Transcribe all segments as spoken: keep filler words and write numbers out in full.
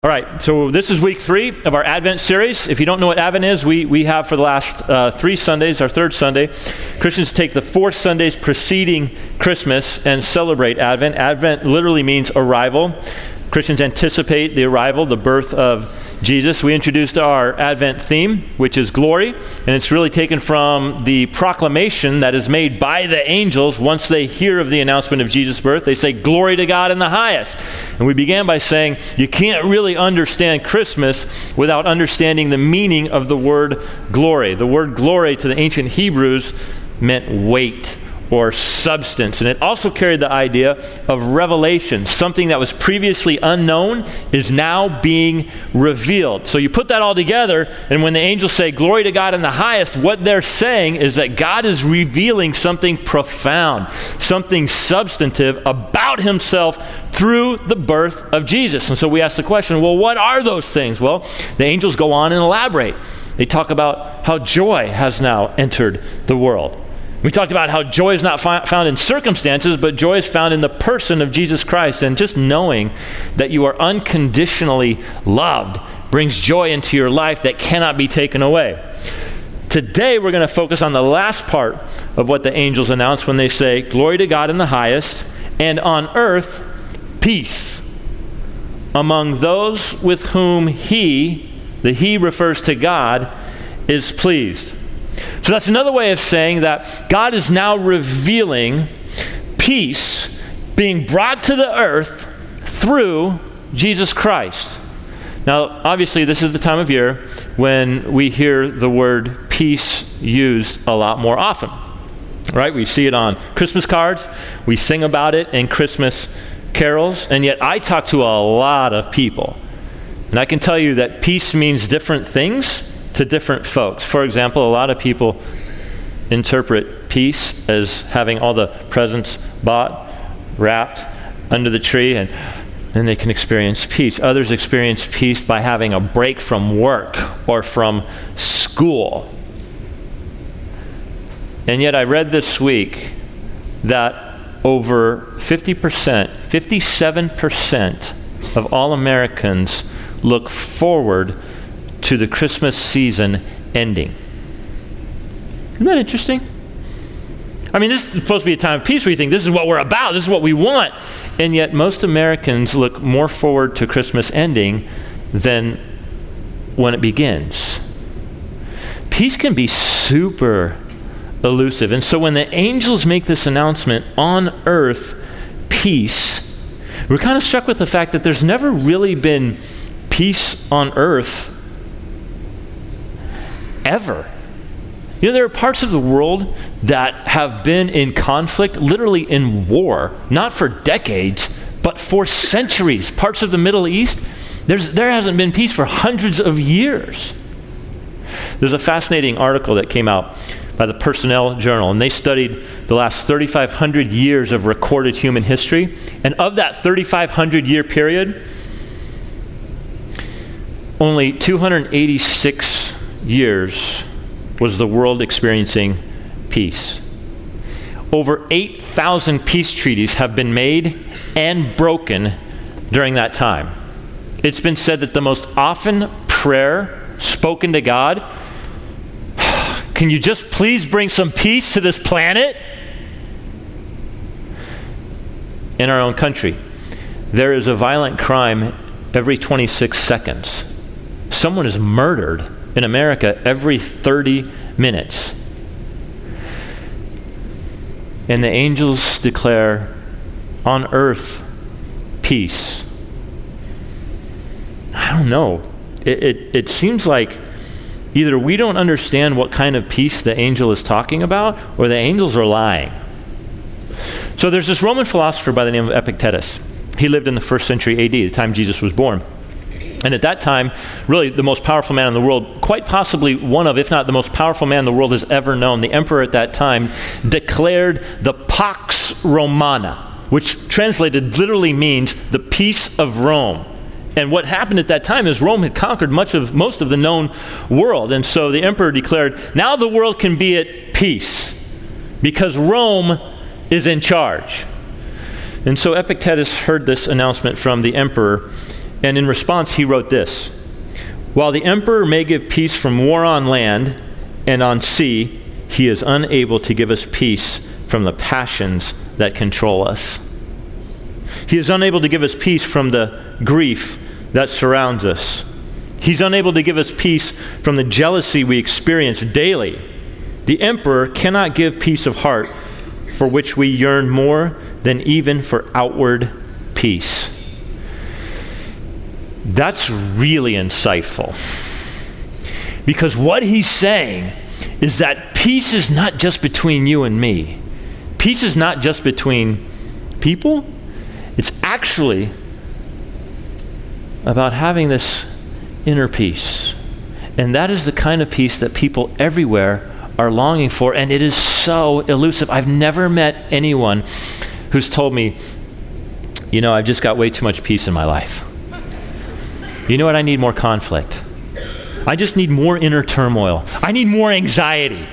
All right, so this is week three of our Advent series. If you don't know what Advent is, we, we have for the last uh, three Sundays, our third Sunday, Christians take the four Sundays preceding Christmas and celebrate Advent. Advent literally means arrival. Christians anticipate the arrival, the birth of Jesus. We introduced our Advent theme, which is glory, and it's really taken from the proclamation that is made by the angels once they hear of the announcement of Jesus' birth. They say, "Glory to God in the highest." And we began by saying, you can't really understand Christmas without understanding the meaning of the word glory. The word glory to the ancient Hebrews meant weight or substance. And it also carried the idea of revelation. Something that was previously unknown is now being revealed. So you put that all together, and when the angels say, "Glory to God in the highest," what they're saying is that God is revealing something profound, something substantive about himself through the birth of Jesus. And so we ask the question, well, what are those things? Well, the angels go on and elaborate. They talk about how joy has now entered the world. We talked about how joy is not fi- found in circumstances, but joy is found in the person of Jesus Christ. And just knowing that you are unconditionally loved brings joy into your life that cannot be taken away. Today, we're going to focus on the last part of what the angels announce when they say, "Glory to God in the highest, and on earth, peace among those with whom he," the he refers to God, "is pleased." So that's another way of saying that God is now revealing peace being brought to the earth through Jesus Christ. Now, obviously, this is the time of year when we hear the word peace used a lot more often, right? We see it on Christmas cards. We sing about it in Christmas carols. And yet I talk to a lot of people, and I can tell you that peace means different things to different folks. For example, a lot of people interpret peace as having all the presents bought, wrapped under the tree, and then they can experience peace. Others experience peace by having a break from work or from school. And yet I read this week that over fifty percent, fifty-seven percent of all Americans look forward to the Christmas season ending. Isn't that interesting? I mean, this is supposed to be a time of peace where you think this is what we're about, this is what we want. And yet most Americans look more forward to Christmas ending than when it begins. Peace can be super elusive. And so when the angels make this announcement, on earth, peace, we're kind of struck with the fact that there's never really been peace on earth ever. You know, there are parts of the world that have been in conflict, literally in war, not for decades, but for centuries. Parts of the Middle East, there's, there hasn't been peace for hundreds of years. There's a fascinating article that came out by the Personnel Journal, and they studied the last thirty-five hundred years of recorded human history. And of that thirty-five hundred year period, only two hundred eighty-six years was the world experiencing peace. Over eight thousand peace treaties have been made and broken during that time. It's been said that the most often prayer spoken to God, "Can you just please bring some peace to this planet?" In our own country, there is a violent crime every twenty-six seconds. Someone is murdered in America every thirty minutes. And the angels declare, on earth, peace. I don't know. It, it, it seems like either we don't understand what kind of peace the angel is talking about, or the angels are lying. So there's this Roman philosopher by the name of Epictetus. He lived in the first century A D, the time Jesus was born. And at that time, really the most powerful man in the world, quite possibly one of, if not the most powerful man the world has ever known, the emperor at that time, declared the Pax Romana, which translated literally means the peace of Rome. And what happened at that time is Rome had conquered much of most of the known world. And so the emperor declared, now the world can be at peace because Rome is in charge. And so Epictetus heard this announcement from the emperor, And in response, he wrote this: "While the emperor may give peace from war on land and on sea, he is unable to give us peace from the passions that control us. He is unable to give us peace from the grief that surrounds us. He's unable to give us peace from the jealousy we experience daily. The emperor cannot give peace of heart, for which we yearn more than even for outward peace." That's really insightful. Because what he's saying is that peace is not just between you and me. Peace is not just between people. It's actually about having this inner peace. And that is the kind of peace that people everywhere are longing for, and it is so elusive. I've never met anyone who's told me, you know, I've just got way too much peace in my life. You know what? I need more conflict. I just need more inner turmoil. I need more anxiety.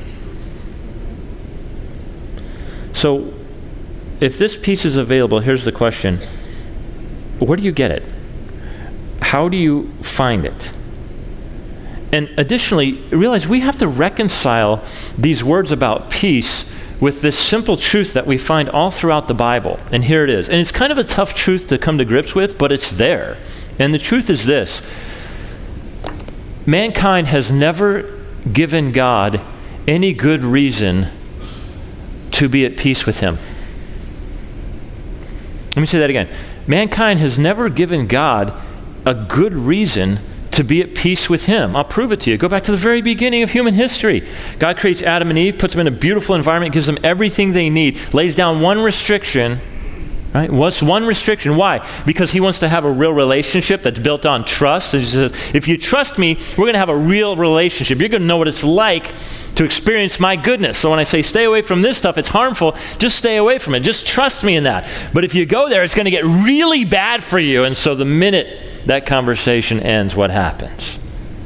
So, if this peace is available, here's the question: where do you get it? How do you find it? And additionally, realize we have to reconcile these words about peace with this simple truth that we find all throughout the Bible. And here it is. And it's kind of a tough truth to come to grips with, but it's there. And the truth is this: mankind has never given God any good reason to be at peace with him. Let me say that again. Mankind has never given God a good reason to be at peace with him. I'll prove it to you. Go back to the very beginning of human history. God creates Adam and Eve, puts them in a beautiful environment, gives them everything they need, lays down one restriction. Right? What's one restriction? Why? Because he wants to have a real relationship that's built on trust. And he says, if you trust me, we're going to have a real relationship. You're going to know what it's like to experience my goodness. So when I say stay away from this stuff, it's harmful, just stay away from it. Just trust me in that. But if you go there, it's going to get really bad for you. And so the minute that conversation ends, what happens?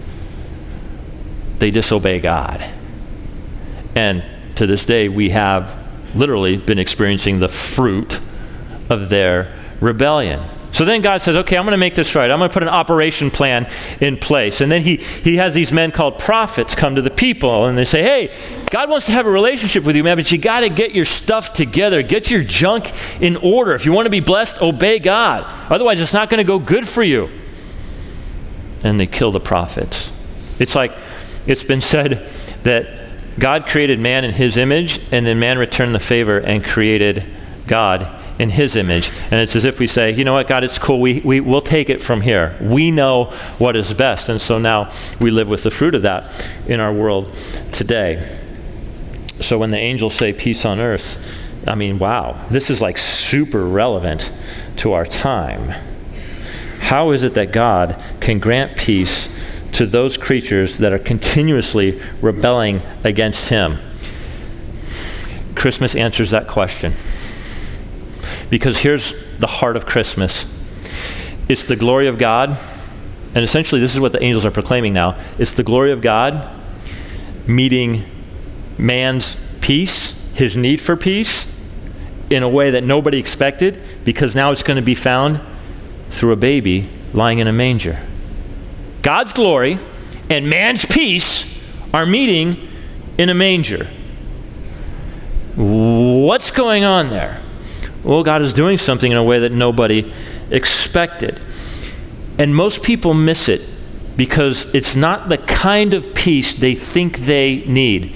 They disobey God. And to this day, we have literally been experiencing the fruit of their rebellion. So then God says, okay, I'm going to make this right. I'm going to put an operation plan in place. And then he, he has these men called prophets come to the people, and they say, hey, God wants to have a relationship with you, man, but you got to get your stuff together. Get your junk in order. If you want to be blessed, obey God. Otherwise, it's not going to go good for you. And they kill the prophets. It's like it's been said that God created man in his image, and then man returned the favor and created God in his image. And it's as if we say, you know what, God, it's cool. We, we, we'll take it from here. We know what is best. And so now we live with the fruit of that in our world today. So when the angels say peace on earth, I mean, wow, this is like super relevant to our time. How is it that God can grant peace to those creatures that are continuously rebelling against him? Christmas answers that question. Because here's the heart of Christmas. It's the glory of God. And essentially, this is what the angels are proclaiming now. It's the glory of God meeting man's peace, his need for peace, in a way that nobody expected, because now it's going to be found through a baby lying in a manger. God's glory and man's peace are meeting in a manger. What's going on there? Well, God is doing something in a way that nobody expected. And most people miss it because it's not the kind of peace they think they need.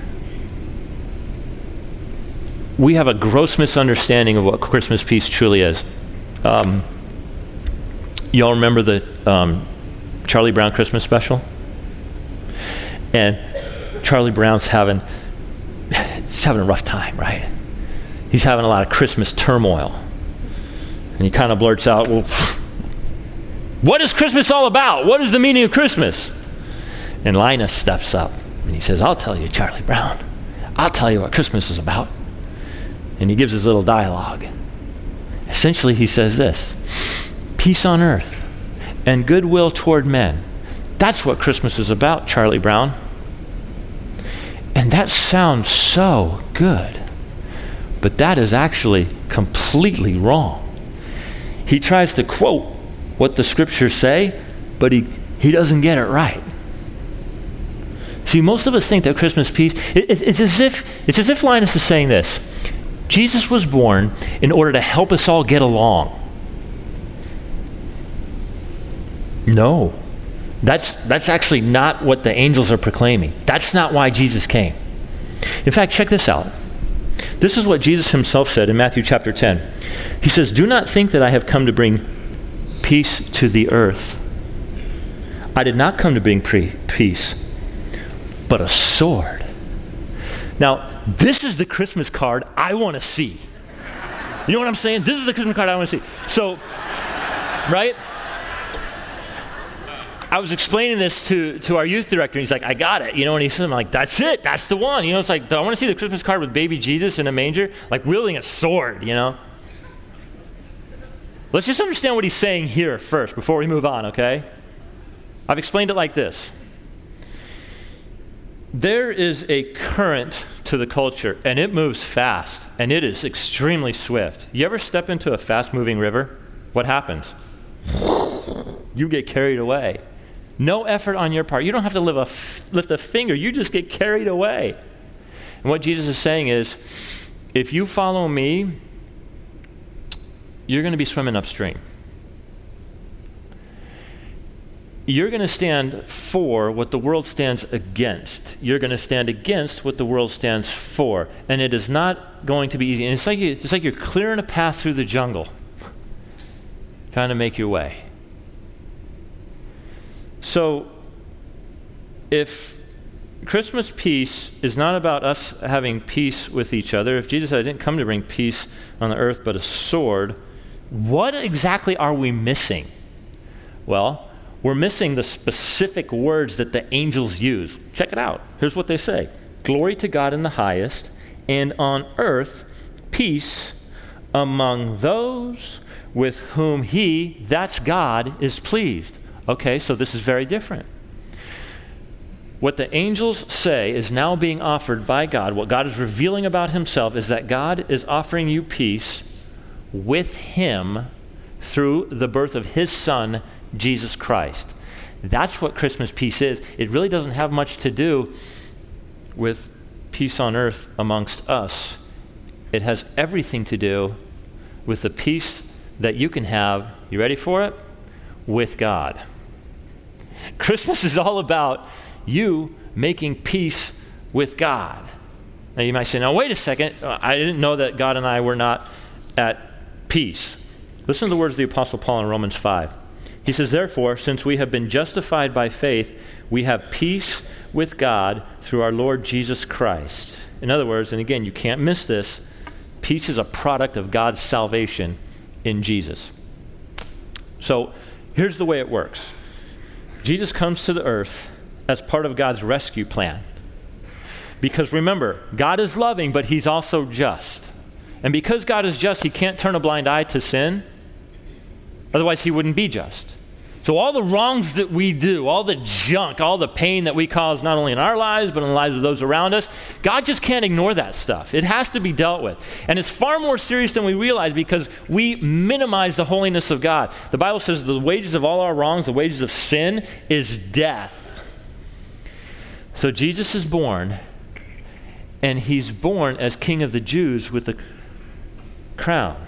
We have a gross misunderstanding of what Christmas peace truly is. Um, y'all remember the um, Charlie Brown Christmas special? And Charlie Brown's having, he's having a rough time, right? He's having a lot of Christmas turmoil. And he kind of blurts out, well, what is Christmas all about? What is the meaning of Christmas? And Linus steps up and he says, I'll tell you, Charlie Brown. I'll tell you what Christmas is about. And he gives his little dialogue. Essentially, he says this: peace on earth and goodwill toward men. That's what Christmas is about, Charlie Brown. And that sounds so good. But that is actually completely wrong. He tries to quote what the scriptures say, but he, he doesn't get it right. See, most of us think that Christmas peace, it, it's, it's as if it's as if Linus is saying this. Jesus was born in order to help us all get along. No. That's, that's actually not what the angels are proclaiming. That's not why Jesus came. In fact, check this out. This is what Jesus himself said in Matthew chapter ten. He says, "Do not think that I have come to bring peace to the earth. I did not come to bring pre- peace, but a sword." Now, this is the Christmas card I want to see. You know what I'm saying? This is the Christmas card I want to see. So, right? I was explaining this to, to our youth director, and he's like, "I got it." You know, and he said, I'm like, "That's it. That's the one." You know, it's like, I want to see the Christmas card with baby Jesus in a manger, like wielding a sword, you know? Let's just understand what he's saying here first before we move on, okay? I've explained it like this. There is a current to the culture, and it moves fast, and it is extremely swift. You ever step into a fast-moving river? What happens? You get carried away. No effort on your part. You don't have to lift a, f- lift a finger. You just get carried away. And what Jesus is saying is, if you follow me, you're going to be swimming upstream. You're going to stand for what the world stands against. You're going to stand against what the world stands for. And it is not going to be easy. And it's like, you, it's like you're clearing a path through the jungle, trying to make your way. So, if Christmas peace is not about us having peace with each other, if Jesus said, "I didn't come to bring peace on the earth, but a sword," what exactly are we missing? Well, we're missing the specific words that the angels use. Check it out. Here's what they say. "Glory to God in the highest, and on earth peace among those with whom he," that's God, "is pleased." Okay, so this is very different. What the angels say is now being offered by God. What God is revealing about himself is that God is offering you peace with him through the birth of his son, Jesus Christ. That's what Christmas peace is. It really doesn't have much to do with peace on earth amongst us. It has everything to do with the peace that you can have, you ready for it? With God. Christmas is all about you making peace with God. Now you might say, "Now wait a second, I didn't know that God and I were not at peace." Listen to the words of the Apostle Paul in Romans five. He says, "Therefore, since we have been justified by faith, we have peace with God through our Lord Jesus Christ." In other words, and again, you can't miss this, peace is a product of God's salvation in Jesus. So here's the way it works. Jesus comes to the earth as part of God's rescue plan. Because remember, God is loving, but he's also just. And because God is just, he can't turn a blind eye to sin. Otherwise, he wouldn't be just. So all the wrongs that we do, all the junk, all the pain that we cause not only in our lives, but in the lives of those around us, God just can't ignore that stuff. It has to be dealt with. And it's far more serious than we realize because we minimize the holiness of God. The Bible says the wages of all our wrongs, the wages of sin, is death. So Jesus is born, and he's born as King of the Jews with a crown.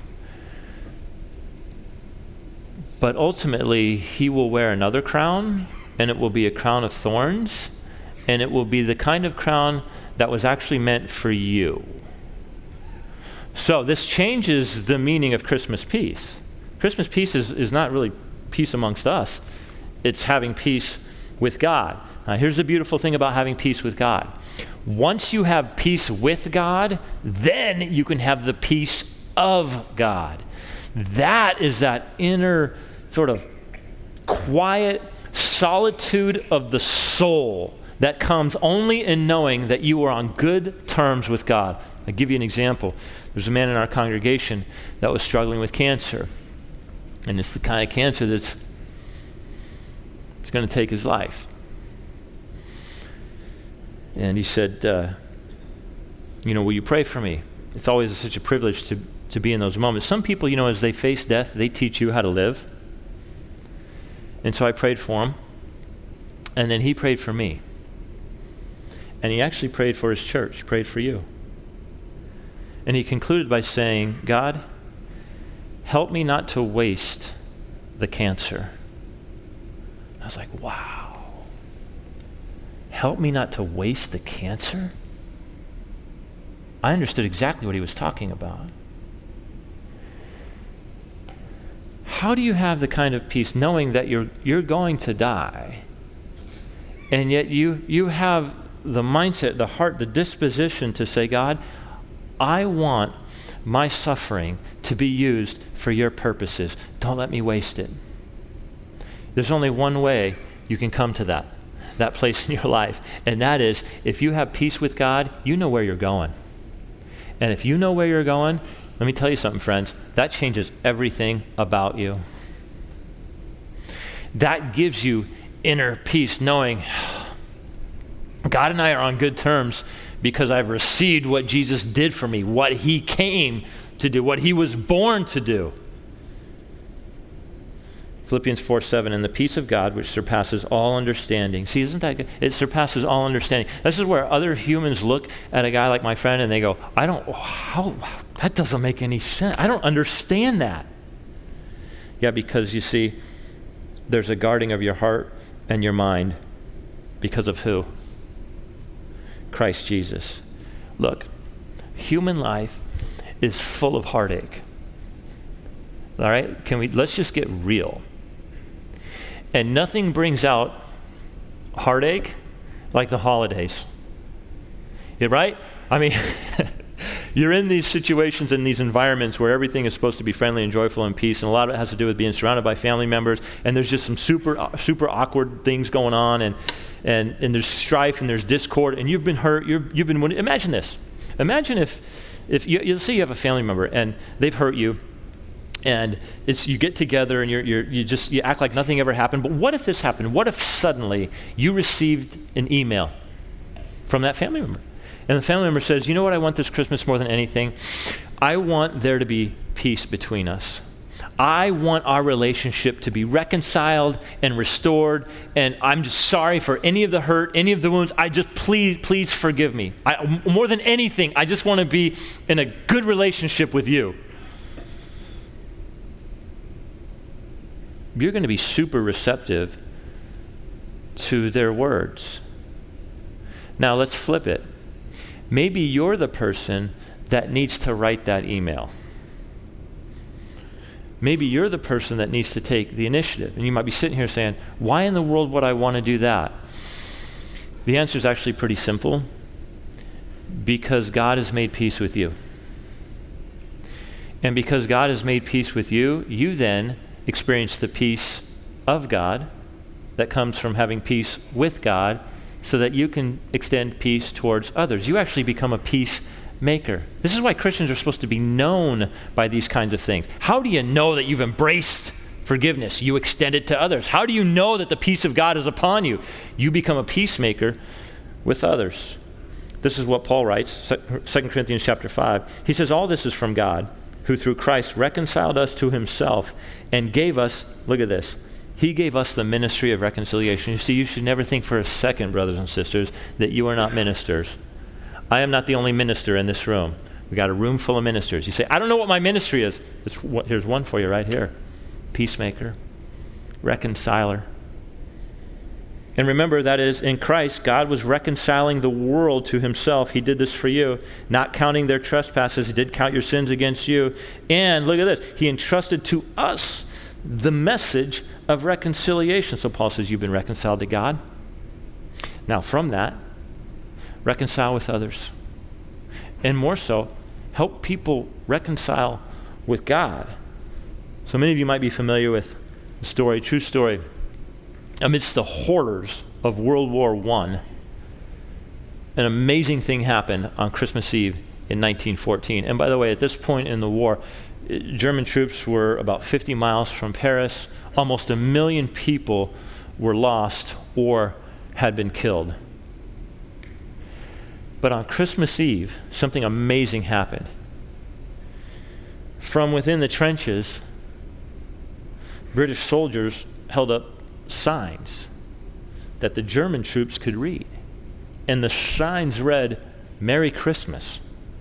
But ultimately, he will wear another crown, and it will be a crown of thorns, and it will be the kind of crown that was actually meant for you. So this changes the meaning of Christmas peace. Christmas peace is, is not really peace amongst us. It's having peace with God. Now, here's the beautiful thing about having peace with God. Once you have peace with God, then you can have the peace of God. That is that inner sort of quiet solitude of the soul that comes only in knowing that you are on good terms with God. I'll give you an example. There's a man in our congregation that was struggling with cancer. And it's the kind of cancer that's it's going to take his life. And he said, uh, you know, will you pray for me? It's always such a privilege to, to be in those moments. Some people, you know, as they face death, they teach you how to live. And so I prayed for him. And then he prayed for me. And he actually prayed for his church, he prayed for you. And he concluded by saying, God, help me not to waste the cancer. I was like, wow. Help me not to waste the cancer? I understood exactly what he was talking about. How do you have the kind of peace knowing that you're you're going to die, and yet you you have the mindset, the heart, the disposition to say, God, I want my suffering to be used for your purposes. Don't let me waste it. There's only one way you can come to that, that place in your life, and that is if you have peace with God, you know where you're going. And if you know where you're going, let me tell you something, friends, that changes everything about you. That gives you inner peace, knowing God and I are on good terms because I've received what Jesus did for me, what he came to do, what he was born to do. Philippians four seven, and the peace of God, which surpasses all understanding. See, isn't that good? It surpasses all understanding. This is where other humans look at a guy like my friend and they go, I don't, how, that doesn't make any sense. I don't understand that. Yeah, because you see, there's a guarding of your heart and your mind because of who? Christ Jesus. Look, human life is full of heartache. All right? Can we, let's just get real. And nothing brings out heartache like the holidays. Yeah, right? I mean, you're in these situations and these environments where everything is supposed to be friendly and joyful and peace, and a lot of it has to do with being surrounded by family members, and there's just some super super awkward things going on, and and, and there's strife and there's discord, and you've been hurt, you're, you've been wounded. Imagine this. Imagine if, if you, you'll say you have a family member, and they've hurt you, and it's you get together and you're, you're, you just you act like nothing ever happened. But what if this happened? What if suddenly you received an email from that family member? And the family member says, you know what I want this Christmas more than anything? I want there to be peace between us. I want our relationship to be reconciled and restored. And I'm just sorry for any of the hurt, any of the wounds. I just, please, please forgive me. I, more than anything, I just want to be in a good relationship with you. You're going to be super receptive to their words. Now let's flip it. Maybe you're the person that needs to write that email. Maybe you're the person that needs to take the initiative. And you might be sitting here saying, why in the world would I want to do that? The answer is actually pretty simple. Because God has made peace with you. And because God has made peace with you, you then experience the peace of God that comes from having peace with God so that you can extend peace towards others. You actually become a peacemaker. This is why Christians are supposed to be known by these kinds of things. How do you know that you've embraced forgiveness? You extend it to others. How do you know that the peace of God is upon you? You become a peacemaker with others. This is what Paul writes, Second Corinthians chapter five. He says, all this is from God, who through Christ reconciled us to himself and gave us, look at this, he gave us the ministry of reconciliation. You see, you should never think for a second, brothers and sisters, that you are not ministers. I am not the only minister in this room. We got a room full of ministers. You say, I don't know what my ministry is. It's, here's one for you right here. Peacemaker, reconciler. And remember, that is, in Christ, God was reconciling the world to himself. He did this for you, not counting their trespasses. He did count your sins against you. And look at this. He entrusted to us the message of reconciliation. So Paul says, you've been reconciled to God. Now from that, reconcile with others. And more so, help people reconcile with God. So many of you might be familiar with the story, true story. Amidst the horrors of World War One, an amazing thing happened on Christmas Eve in nineteen fourteen. And by the way, at this point in the war, German troops were about fifty miles from Paris. Almost a million people were lost or had been killed. But on Christmas Eve, something amazing happened. From within the trenches, British soldiers held up signs that the German troops could read. And the signs read, "Merry Christmas."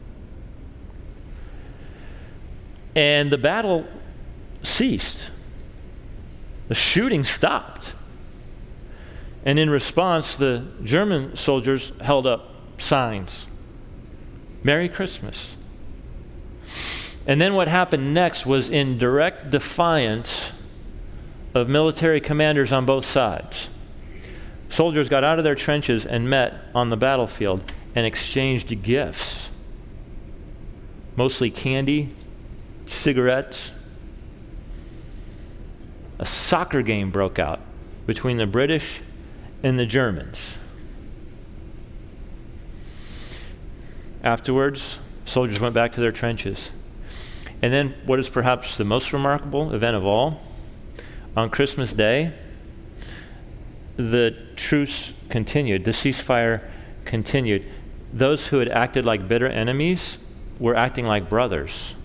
And the battle ceased. The shooting stopped. And in response, the German soldiers held up signs, "Merry Christmas." And then what happened next was in direct defiance of military commanders on both sides. Soldiers got out of their trenches and met on the battlefield and exchanged gifts, mostly candy, cigarettes. A soccer game broke out between the British and the Germans. Afterwards, soldiers went back to their trenches. And then what is perhaps the most remarkable event of all, on Christmas Day, the truce continued, the ceasefire continued. Those who had acted like bitter enemies were acting like brothers.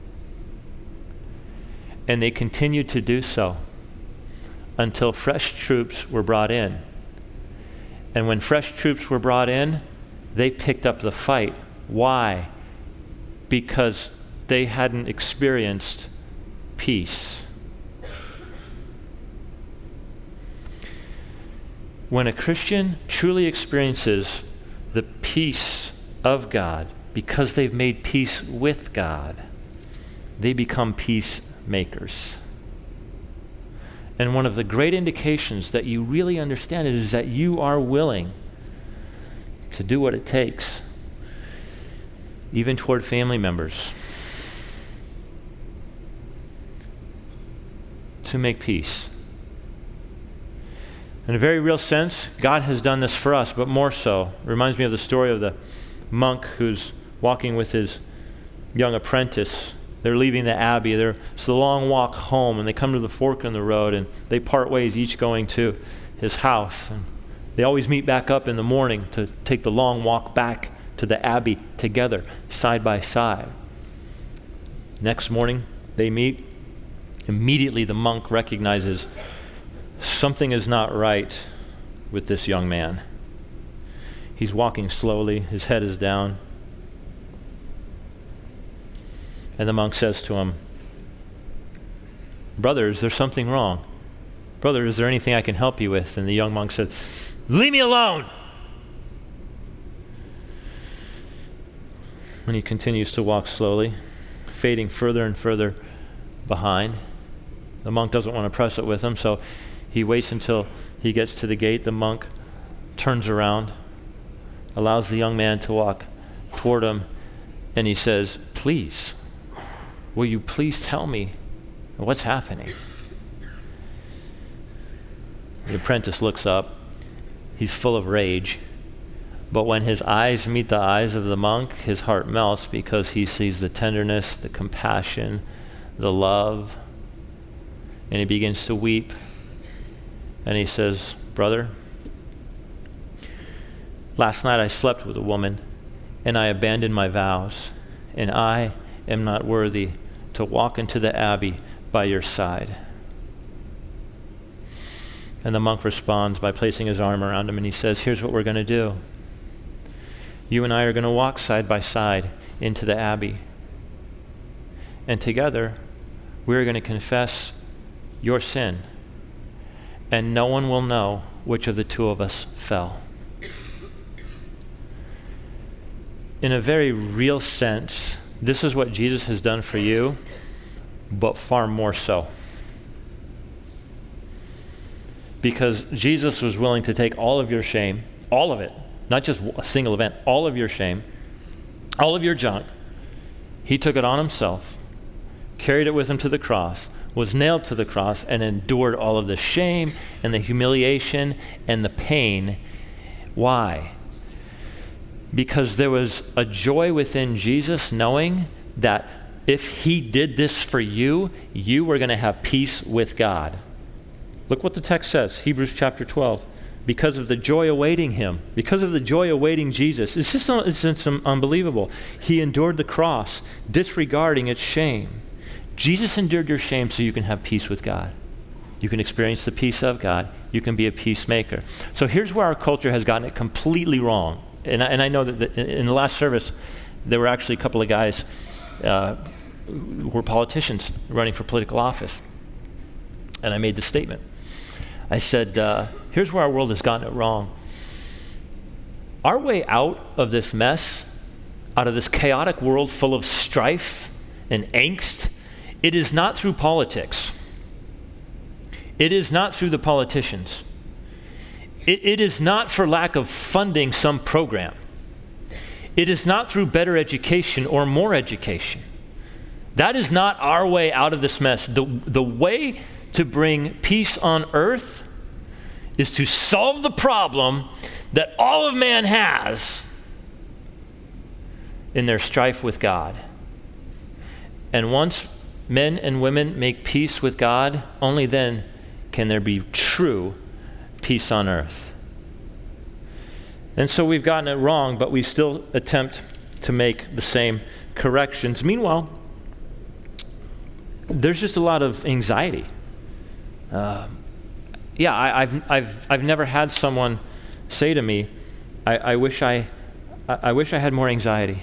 And they continued to do so until fresh troops were brought in. And when fresh troops were brought in, they picked up the fight. Why? Because they hadn't experienced peace. When a Christian truly experiences the peace of God because they've made peace with God, they become peacemakers. And one of the great indications that you really understand it is that you are willing to do what it takes, even toward family members, to make peace. In a very real sense, God has done this for us, but more so. It reminds me of the story of the monk who's walking with his young apprentice. They're leaving the abbey. They're, it's a long walk home, and they come to the fork in the road, and they part ways, each going to his house. And they always meet back up in the morning to take the long walk back to the abbey together, side by side. Next morning, they meet. Immediately, the monk recognizes something is not right with this young man. He's walking slowly. His head is down. And the monk says to him, "Brother, is there something wrong? Brother, is there anything I can help you with?" And the young monk says, "Leave me alone!" And he continues to walk slowly, fading further and further behind. The monk doesn't want to press it with him, so he waits until he gets to the gate. The monk turns around, allows the young man to walk toward him, and he says, "Please, will you please tell me what's happening?" The apprentice looks up. He's full of rage. But when his eyes meet the eyes of the monk, his heart melts because he sees the tenderness, the compassion, the love, and he begins to weep. And he says, "Brother, last night I slept with a woman, and I abandoned my vows, and I am not worthy to walk into the abbey by your side." And the monk responds by placing his arm around him, and he says, "Here's what we're going to do. You and I are going to walk side by side into the abbey. And together, we're going to confess your sin. And no one will know which of the two of us fell." In a very real sense, this is what Jesus has done for you, but far more so. Because Jesus was willing to take all of your shame, all of it, not just a single event, all of your shame, all of your junk. He took it on himself, carried it with him to the cross, was nailed to the cross, and endured all of the shame and the humiliation and the pain. Why? Because there was a joy within Jesus knowing that if he did this for you, you were going to have peace with God. Look what the text says, Hebrews chapter twelve. Because of the joy awaiting him, because of the joy awaiting Jesus. It's just it's, it's unbelievable. He endured the cross, disregarding its shame. Jesus endured your shame so you can have peace with God. You can experience the peace of God. You can be a peacemaker. So here's where our culture has gotten it completely wrong. And I, and I know that the, in the last service, there were actually a couple of guys uh, who were politicians running for political office. And I made this statement. I said, uh, here's where our world has gotten it wrong. Our way out of this mess, out of this chaotic world full of strife and angst, it is not through politics. It is not through the politicians. It, it is not for lack of funding some program. It is not through better education or more education. That is not our way out of this mess. The, the way to bring peace on earth is to solve the problem that all of man has in their strife with God. And once men and women make peace with God, only then can there be true peace on earth. And so we've gotten it wrong, but we still attempt to make the same corrections. Meanwhile, there's just a lot of anxiety. Uh, yeah, I, I've I've I've never had someone say to me, "I, I wish I, I, I wish I had more anxiety."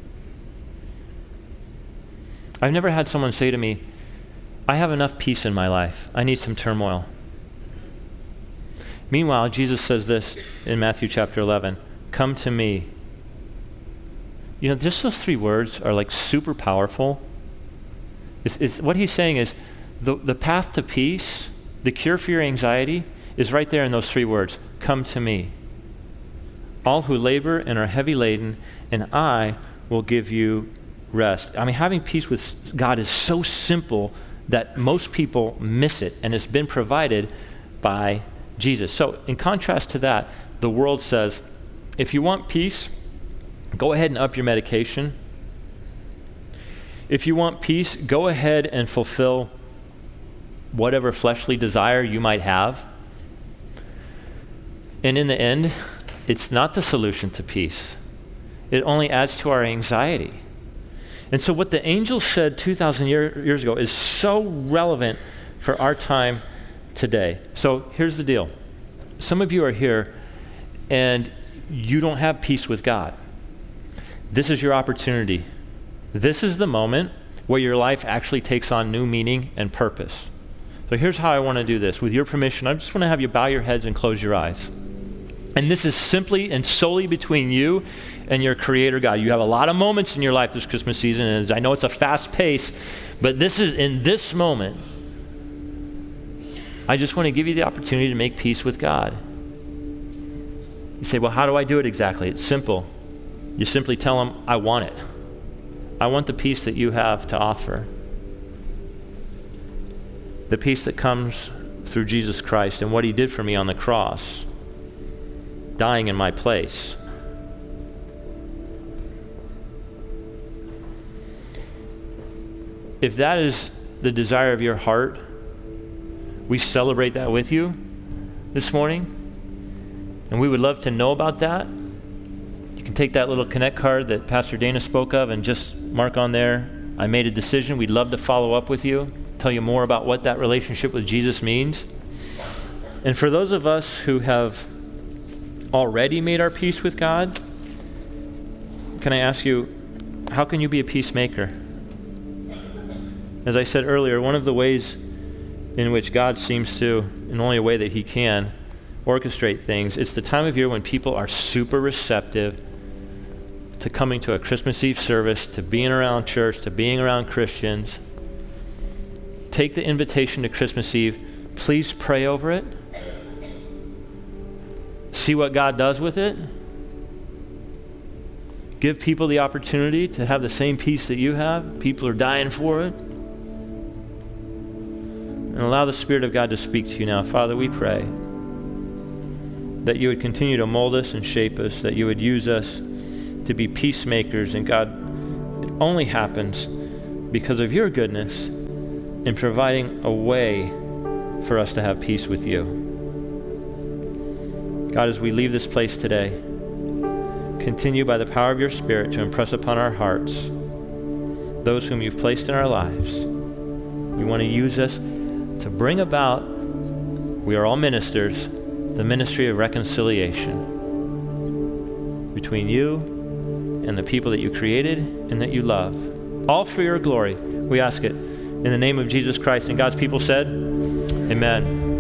I've never had someone say to me, "I have enough peace in my life. I need some turmoil." Meanwhile, Jesus says this in Matthew chapter eleven, "Come to me." You know, just those three words are like super powerful. It's, it's, what he's saying is the, the path to peace, the cure for your anxiety, is right there in those three words. Come to me. All who labor and are heavy laden, and I will give you rest. I mean, having peace with God is so simple that most people miss it, and it's been provided by Jesus. So in contrast to that, the world says, if you want peace, go ahead and up your medication. If you want peace, go ahead and fulfill whatever fleshly desire you might have. And in the end, it's not the solution to peace. It only adds to our anxiety. And so what the angels said two thousand year, years ago is so relevant for our time today. So here's the deal. Some of you are here and you don't have peace with God. This is your opportunity. This is the moment where your life actually takes on new meaning and purpose. So here's how I want to do this. With your permission, I just want to have you bow your heads and close your eyes. And this is simply and solely between you and your Creator God. You have a lot of moments in your life this Christmas season, and I know it's a fast pace, but this is in this moment, I just want to give you the opportunity to make peace with God. You say, well, how do I do it exactly? It's simple. You simply tell Him, I want it. I want the peace that you have to offer. The peace that comes through Jesus Christ and what He did for me on the cross, dying in my place. If that is the desire of your heart, we celebrate that with you this morning. And we would love to know about that. You can take that little Connect card that Pastor Dana spoke of and just mark on there, I made a decision. We'd love to follow up with you, tell you more about what that relationship with Jesus means. And for those of us who have already made our peace with God, can I ask you, how can you be a peacemaker? As I said earlier, one of the ways in which God seems to, in only a way that He can, orchestrate things, it's the time of year when people are super receptive to coming to a Christmas Eve service, to being around church, to being around Christians. Take the invitation to Christmas Eve. Please pray over it. See what God does with it. Give people the opportunity to have the same peace that you have. People are dying for it. And allow the Spirit of God to speak to you now. Father, we pray that you would continue to mold us and shape us, that you would use us to be peacemakers. And God, it only happens because of your goodness in providing a way for us to have peace with you. God, as we leave this place today, continue by the power of your Spirit to impress upon our hearts those whom you've placed in our lives. You want to use us to bring about We are all ministers, the ministry of reconciliation between you and the people that you created and that you love. All for your glory. We ask it in the name of Jesus Christ. And God's people said, amen.